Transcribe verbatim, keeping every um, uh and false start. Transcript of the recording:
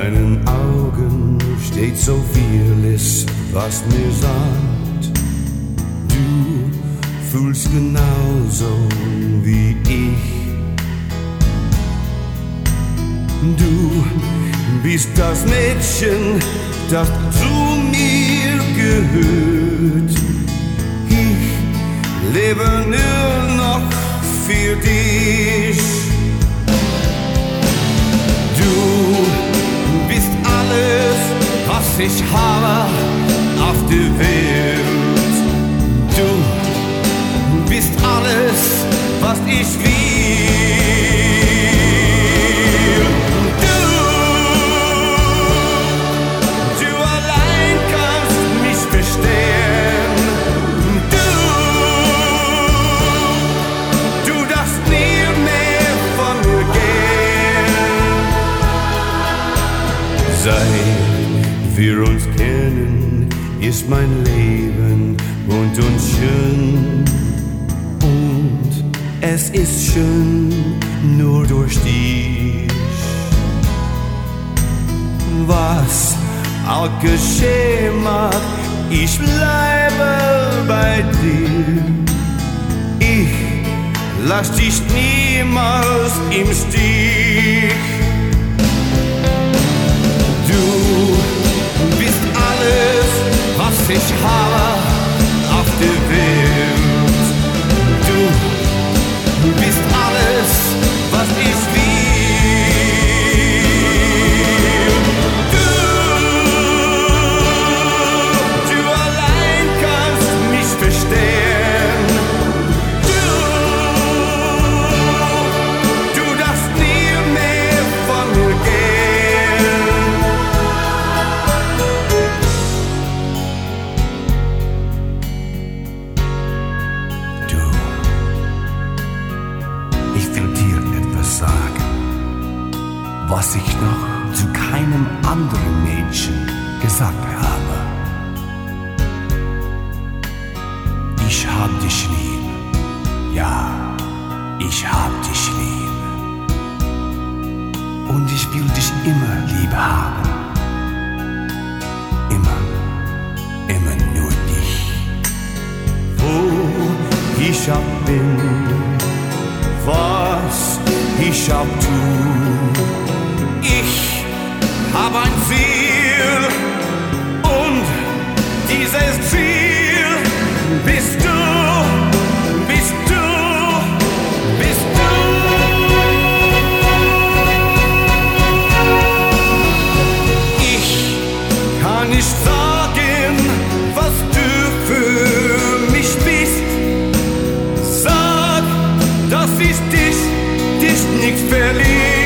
deinen Augen steht so vieles, was mir sagt. Du fühlst genauso wie ich. Du bist das Mädchen, das zu mir gehört. Ich lebe nur noch für dich. Du bist alles, was ich habe auf der Welt. Du bist alles, was ich will. Seit wir uns kennen, ist mein Leben bunt und schön. Und es ist schön nur durch dich. Was auch geschehen mag, ich bleibe bei dir. Ich lass dich niemals im Stich. Du bist alles, was ich habe auf der Welt. Du bist alles, was ich will. Du, du allein kannst mich verstehen. Du, du darfst nie mehr von mir gehen. Was ich noch zu keinem anderen Mädchen gesagt habe. Ich hab dich lieb, ja, ich hab dich lieb. Und ich will dich immer lieb haben. Immer, immer nur dich. Wo ich auch bin, was ich auch tu. Ich hab ein Ziel und dieses Ziel bist du, bist du, bist du. Ich kann nicht sagen, was du für mich bist. Sag, dass ich dich, dich nicht verliere.